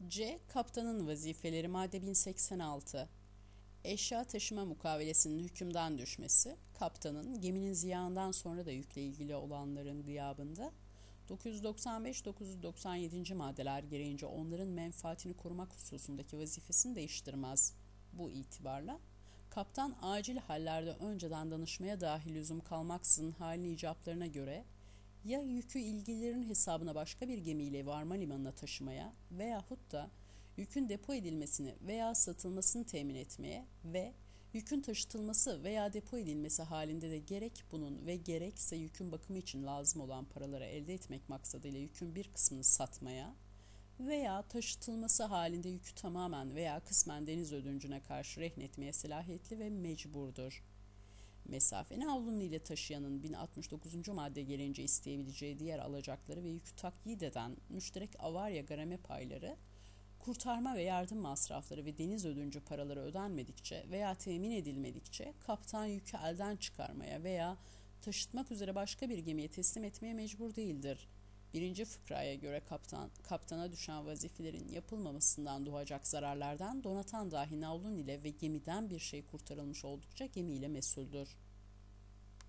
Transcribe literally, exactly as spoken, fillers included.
C. Kaptanın vazifeleri madde bin seksen altı. Eşya taşıma mukavelesinin hükümden düşmesi, kaptanın geminin ziyağından sonra da yükle ilgili olanların gıyabında dokuz yüz doksan beş dokuz yüz doksan yedi. maddeler gereğince onların menfaatini korumak hususundaki vazifesini değiştirmez. Bu itibarla kaptan acil hallerde önceden danışmaya dahi lüzum kalmaksızın halini icaplarına göre ya yükü ilgililerin hesabına başka bir gemiyle varma limanına taşımaya veyahut da yükün depo edilmesini veya satılmasını temin etmeye ve yükün taşıtılması veya depo edilmesi halinde de gerek bunun ve gerekse yükün bakımı için lazım olan paraları elde etmek maksadıyla yükün bir kısmını satmaya veya taşıtılması halinde yükü tamamen veya kısmen deniz ödüncüne karşı rehnetmeye selahiyetli ve mecburdur. Mesafeni havlunun ile taşıyanın bin altmış dokuzuncu madde gereğince isteyebileceği diğer alacakları ve yükü takyit eden müşterek avarya garame payları, kurtarma ve yardım masrafları ve deniz ödüncü paraları ödenmedikçe veya temin edilmedikçe kaptan yükü elden çıkarmaya veya taşıtmak üzere başka bir gemiye teslim etmeye mecbur değildir. Birinci fıkraya göre kaptan, kaptana düşen vazifelerin yapılmamasından doğacak zararlardan donatan dahi navlun ile ve gemiden bir şey kurtarılmış oldukça gemiyle mesuldür.